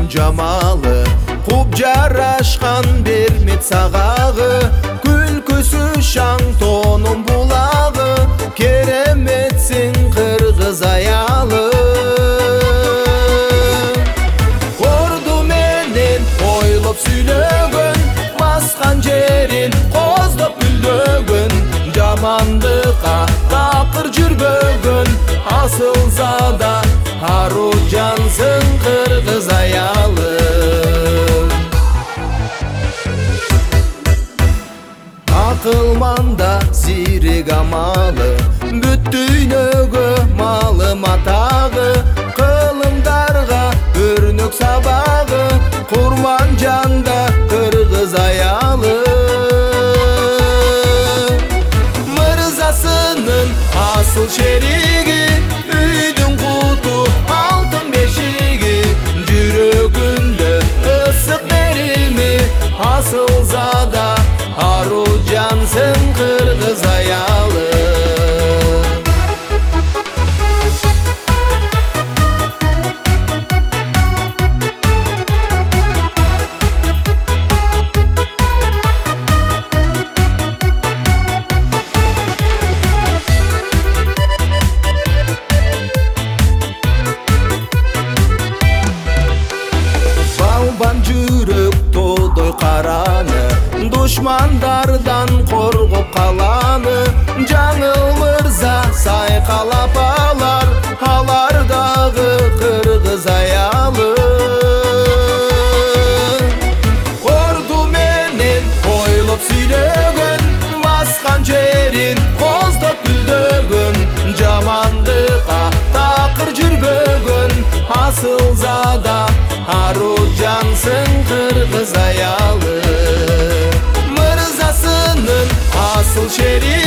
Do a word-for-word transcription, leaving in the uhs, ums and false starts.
жамалы, куп жарашкан бермет сагагы, күлкүсү шаң тонун булагы, кереметсиң кыргыз аялы. Корду менен ойлоп сүйлөгөн, баскан жерин коздоп бүлдөгөн, жамандыкка такыр жүрбөгөн, асылзада Аружансың кыргыз аялы. Акылманда зирек амалы, бүт дүйнөгө маалымат агы, кылымдарга өрнөк сабагы, курман жанда кыргыз аялы. Мырзасынын асыл шериги, үйдүн куту алтын бешиги, жүрөгүндө ысык берими, асылзада Аружансың кыргыз аялы. Балбан жүрөк тодой караны, душмандардан коргоп каланы, жаңыл мырза сайкалап алар, алар дагы кыргыз аялы. Корду менен ойлоп сүйлөгөн, баскан жерин коздоп бүлдөгөн, жамандыкка такыр жүрбөгөн, асылзада Аружансың кыргыз аялы. Мырзасынын асыл шери